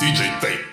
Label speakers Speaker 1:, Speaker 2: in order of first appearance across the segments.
Speaker 1: DJ Tape.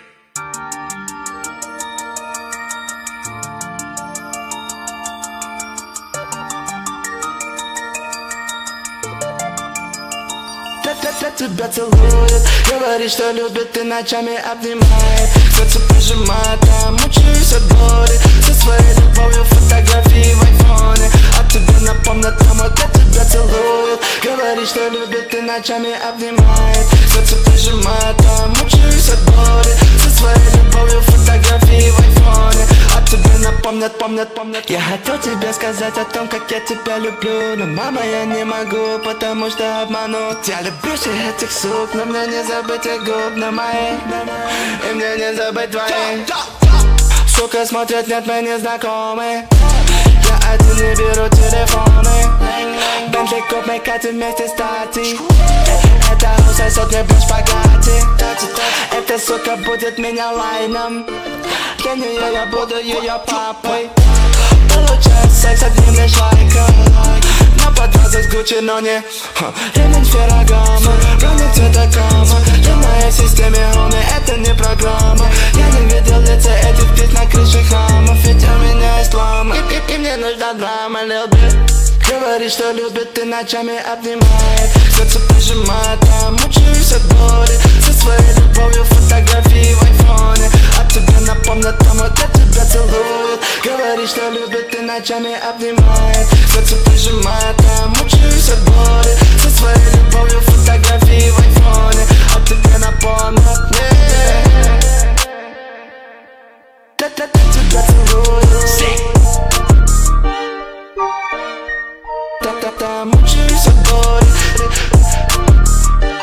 Speaker 2: Тебя целует, говорит, что любит и ночами обнимает. Сердце прижимает, я мучаюсь от боли. Со своей любовью фотографии в айфоне. А тебе напомнят, кому тебя целует. Говорит, что любит и ночами обнимает. Сердце прижимает, я мучаюсь от боли. Со своей любовью фотографии в айфоне. А тебе напомнят, помнят. Я хотел тебе сказать о том, как я тебя люблю. Но, мама, я не могу, потому что обманут. Я люблю всех этих сук, но мне не забыть их губ на моих. И мне не забыть твоих. Сука смотрят, нет, мы не знакомы. Я один не беру телефоны. Бентли коп, мы катим вместе с Тати. Это сосет мне в шпагате. Эта сука будет меня лайном. Для нее я буду ее папой. Получаю секс одним лишь лайком. На подвязок с Гуччи, но не ремень Феррагама. Ранит цвета кама. В моей системе он, это не программа. Я не видел лица этих птиц на крыше храмов. Ведь у меня есть лама. И мне нужна драма, Lil Bitch. Говорит, что любит и ночами обнимает. Сердце прижимает, я мучаюсь от боли. Со своей любовью фотографии в айфоне. А тебе напомнят, кому тебя целует. Говорит, что любит и ночами обнимает. Сердце прижимает, я мучаюсь от боли. Со своей любовью фотографии в айфоне. А тебе напомнят, тебя целует. Мучаюсь от боли.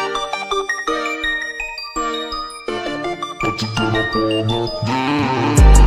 Speaker 1: А тебе напомнят.